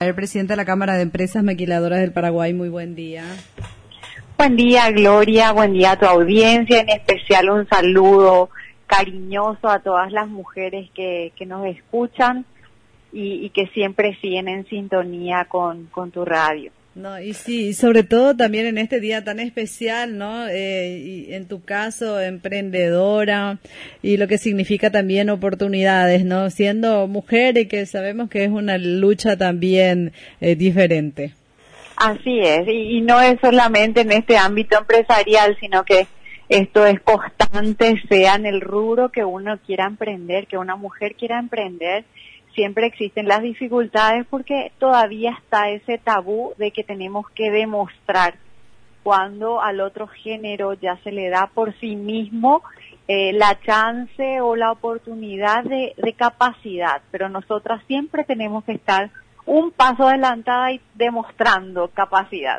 El presidente de la Cámara de Empresas Maquiladoras del Paraguay, muy buen día. Buen día, Gloria, buen día a tu audiencia, en especial un saludo cariñoso a todas las mujeres que nos escuchan y que siempre siguen en sintonía con tu radio. No, y sí, sobre todo también en este día tan especial, ¿no? Y en tu caso, emprendedora, y lo que significa también oportunidades, ¿no? Siendo mujer y que sabemos que es una lucha también diferente. Así es, y no es solamente en este ámbito empresarial, sino que esto es constante, sea en el rubro que uno quiera emprender, que una mujer quiera emprender. Siempre existen las dificultades porque todavía está ese tabú de que tenemos que demostrar, cuando al otro género ya se le da por sí mismo la chance o la oportunidad de capacidad, pero nosotras siempre tenemos que estar un paso adelantada y demostrando capacidad.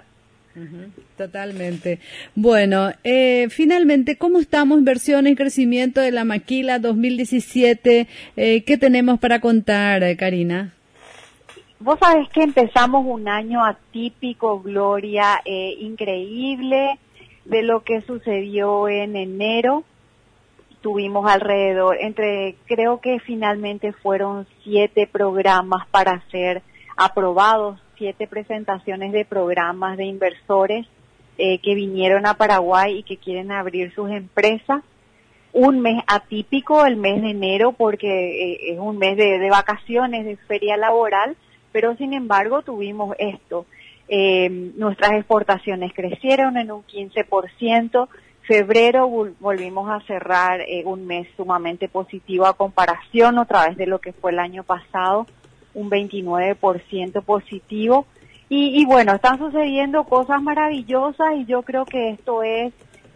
Totalmente. Bueno, finalmente, ¿cómo estamos? Inversión y crecimiento de la Maquila 2017. ¿Qué tenemos para contar, Karina? Vos sabés que empezamos un año atípico, Gloria, increíble de lo que sucedió en enero. Tuvimos alrededor, creo que finalmente fueron 7 programas para ser aprobados, 7 presentaciones de programas de inversores que vinieron a Paraguay y que quieren abrir sus empresas. Un mes atípico, el mes de enero, porque es un mes de vacaciones, de feria laboral, pero sin embargo tuvimos esto. Nuestras exportaciones crecieron en un 15%. Febrero volvimos a cerrar un mes sumamente positivo a comparación otra vez de lo que fue el año pasado, un 29% positivo. Y bueno, están sucediendo cosas maravillosas y yo creo que esto es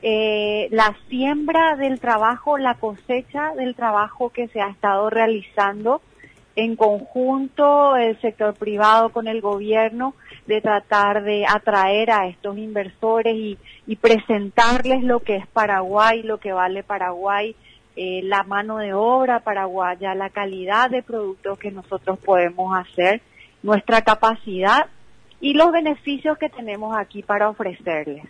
la siembra del trabajo, la cosecha del trabajo que se ha estado realizando en conjunto el sector privado con el gobierno, de tratar de atraer a estos inversores y presentarles lo que es Paraguay, lo que vale Paraguay, la mano de obra paraguaya, la calidad de productos que nosotros podemos hacer, nuestra capacidad y los beneficios que tenemos aquí para ofrecerles.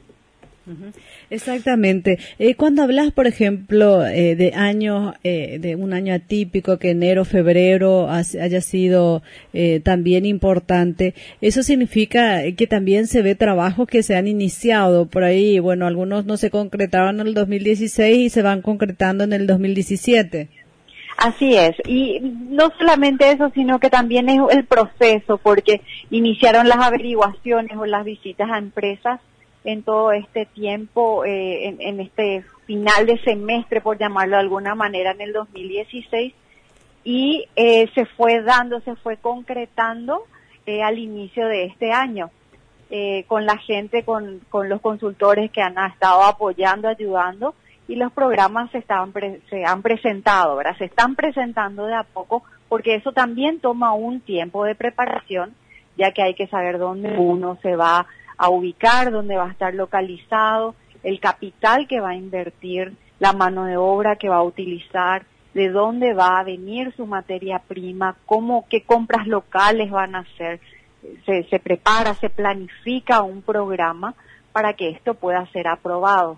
Exactamente. Cuando hablas, por ejemplo, de años, de un año atípico, que enero, febrero haya sido también importante, eso significa que también se ve trabajos que se han iniciado por ahí. Bueno, algunos no se concretaron en el 2016 y se van concretando en el 2017. Así es, y no solamente eso, sino que también es el proceso, porque iniciaron las averiguaciones o las visitas a empresas en todo este tiempo, en este final de semestre, por llamarlo de alguna manera, en el 2016, y se fue concretando al inicio de este año, con la gente, con los consultores que han estado apoyando, ayudando, y los programas se han presentado, ¿verdad? Se están presentando de a poco, porque eso también toma un tiempo de preparación, ya que hay que saber dónde uno se va a ubicar, dónde va a estar localizado, el capital que va a invertir, la mano de obra que va a utilizar, de dónde va a venir su materia prima, qué compras locales van a hacer. Se prepara, se planifica un programa para que esto pueda ser aprobado.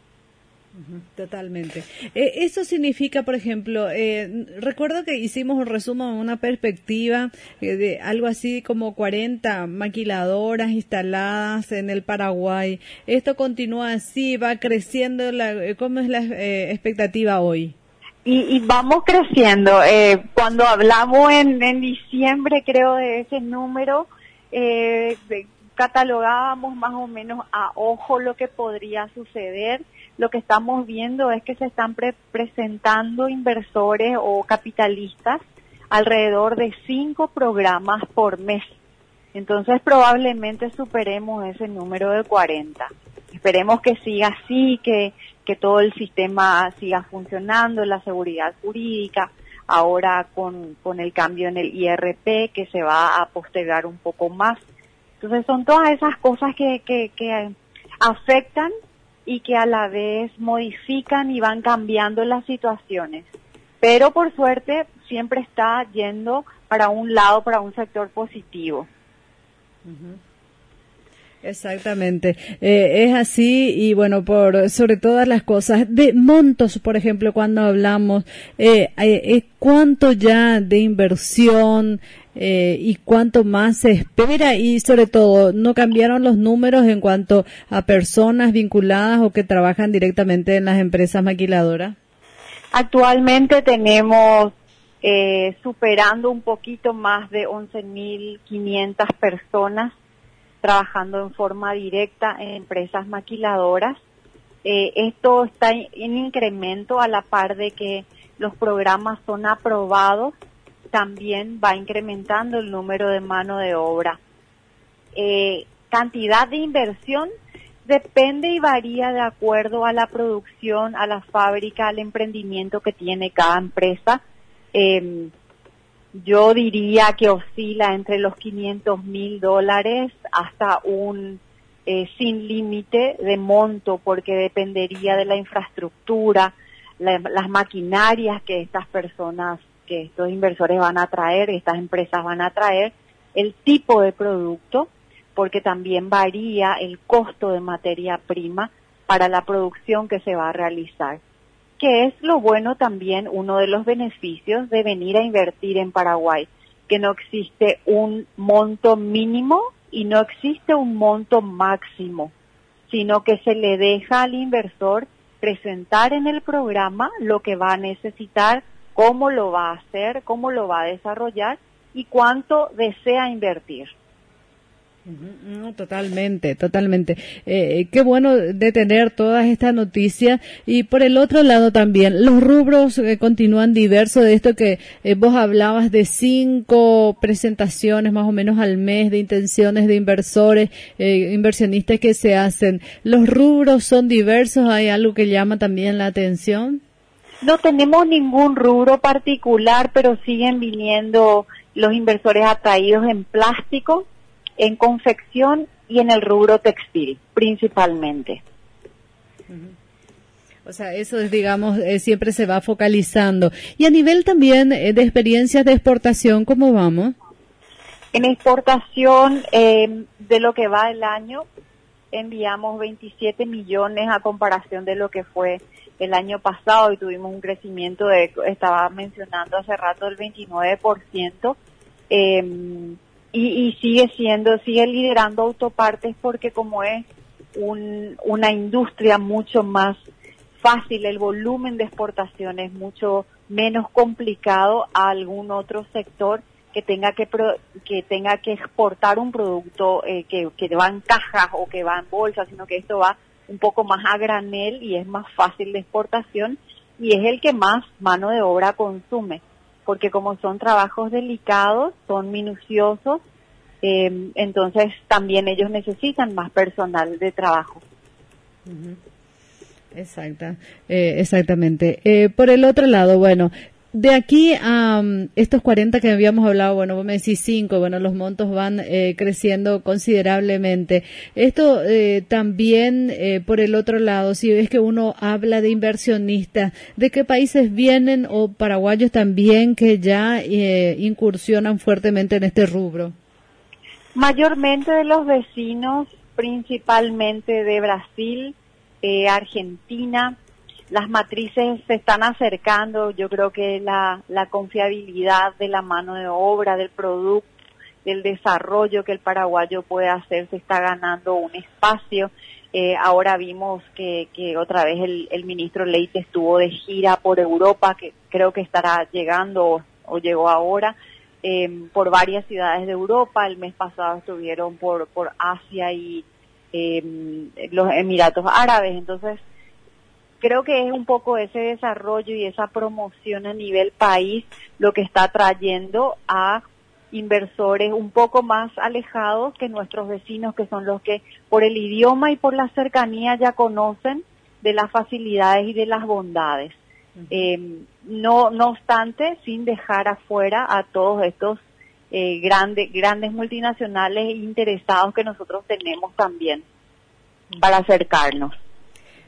Totalmente. Eso significa, por ejemplo, recuerdo que hicimos un resumen, una perspectiva de algo así como 40 maquiladoras instaladas en el Paraguay. ¿Esto continúa así? ¿Va creciendo? ¿Cómo es la expectativa hoy? Y vamos creciendo. Cuando hablamos en diciembre, creo, de ese número, catalogábamos más o menos a ojo lo que podría suceder. Lo que estamos viendo es que se están presentando inversores o capitalistas alrededor de 5 programas por mes. Entonces probablemente superemos ese número de 40. Esperemos que siga así, que todo el sistema siga funcionando, la seguridad jurídica, ahora con el cambio en el IRP que se va a postergar un poco más. Entonces son todas esas cosas que afectan y que a la vez modifican y van cambiando las situaciones. Pero por suerte siempre está yendo para un lado, para un sector positivo. Uh-huh. Exactamente, es así y bueno, por sobre todas las cosas, de montos, por ejemplo, cuando hablamos, cuánto ya de inversión y cuánto más se espera y sobre todo, ¿no cambiaron los números en cuanto a personas vinculadas o que trabajan directamente en las empresas maquiladoras? Actualmente tenemos superando un poquito más de 11.500 personas trabajando en forma directa en empresas maquiladoras. Esto está en incremento a la par de que los programas son aprobados, también va incrementando el número de mano de obra. Cantidad de inversión depende y varía de acuerdo a la producción, a la fábrica, al emprendimiento que tiene cada empresa. Yo diría que oscila entre los $500,000 hasta un sin límite de monto, porque dependería de la infraestructura, las maquinarias que estas personas, que estos inversores van a traer, estas empresas van a traer, el tipo de producto, porque también varía el costo de materia prima para la producción que se va a realizar. Que es lo bueno también, uno de los beneficios de venir a invertir en Paraguay, que no existe un monto mínimo y no existe un monto máximo, sino que se le deja al inversor presentar en el programa lo que va a necesitar, cómo lo va a hacer, cómo lo va a desarrollar y cuánto desea invertir. No, totalmente, totalmente. Qué bueno de tener todas estas noticias. Y por el otro lado también, los rubros continúan diversos de esto que vos hablabas de 5 presentaciones más o menos al mes de intenciones de inversores, inversionistas que se hacen. ¿Los rubros son diversos? ¿Hay algo que llama también la atención? No tenemos ningún rubro particular, pero siguen viniendo los inversores atraídos en plástico, en confección y en el rubro textil, principalmente. O sea, eso es, digamos, siempre se va focalizando. Y a nivel también de experiencias de exportación, ¿cómo vamos? En exportación, de lo que va el año, enviamos 27 millones a comparación de lo que fue el año pasado y tuvimos un crecimiento estaba mencionando hace rato, del 29%. Y sigue liderando autopartes porque como es una industria mucho más fácil, el volumen de exportación es mucho menos complicado a algún otro sector que tenga que exportar un producto que va en cajas o que va en bolsas, sino que esto va un poco más a granel y es más fácil de exportación y es el que más mano de obra consume. Porque como son trabajos delicados, son minuciosos, entonces también ellos necesitan más personal de trabajo. Exactamente. Por el otro lado, bueno, de aquí a estos 40 que habíamos hablado, bueno, vos me decís 5, bueno, los montos van creciendo considerablemente. Esto también, por el otro lado, si ves que uno habla de inversionistas, ¿de qué países vienen o paraguayos también que ya incursionan fuertemente en este rubro? Mayormente de los vecinos, principalmente de Brasil, Argentina. Las matrices se están acercando, yo creo que la confiabilidad de la mano de obra, del producto, del desarrollo que el paraguayo puede hacer, se está ganando un espacio. Ahora vimos que otra vez el ministro Leite estuvo de gira por Europa, que creo que estará llegando o llegó ahora, por varias ciudades de Europa. El mes pasado estuvieron por Asia y los Emiratos Árabes, entonces creo que es un poco ese desarrollo y esa promoción a nivel país lo que está trayendo a inversores un poco más alejados que nuestros vecinos, que son los que por el idioma y por la cercanía ya conocen de las facilidades y de las bondades. No obstante, sin dejar afuera a todos estos grandes multinacionales interesados que nosotros tenemos también para acercarnos.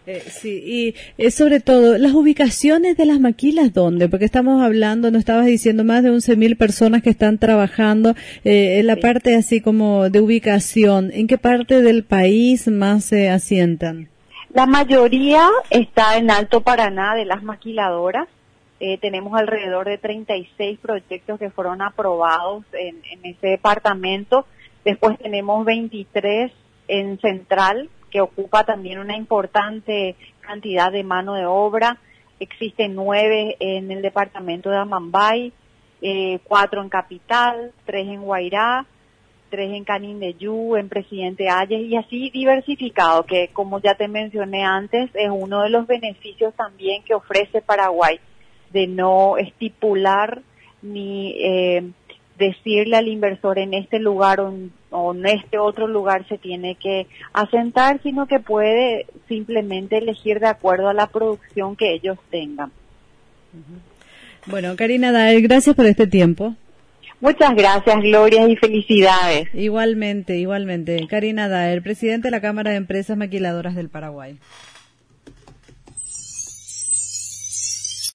Sí, y sobre todo, las ubicaciones de las maquilas, ¿dónde? Porque estamos hablando, no estabas diciendo, más de 11.000 personas que están trabajando en la parte así como de ubicación. ¿En qué parte del país más se asientan? La mayoría está en Alto Paraná de las maquiladoras. Tenemos alrededor de 36 proyectos que fueron aprobados en ese departamento. Después tenemos 23 en Central, que ocupa también una importante cantidad de mano de obra. Existen 9 en el departamento de Amambay, 4 en Capital, 3 en Guairá, 3 en Canindeyú, en Presidente Hayes, y así diversificado, que como ya te mencioné antes, es uno de los beneficios también que ofrece Paraguay, de no estipular ni decirle al inversor en este lugar o en este otro lugar se tiene que asentar, sino que puede simplemente elegir de acuerdo a la producción que ellos tengan. Bueno, Karina Daer, gracias por este tiempo. Muchas gracias, Gloria, y felicidades. Igualmente. Karina Daer, presidente de la Cámara de Empresas Maquiladoras del Paraguay.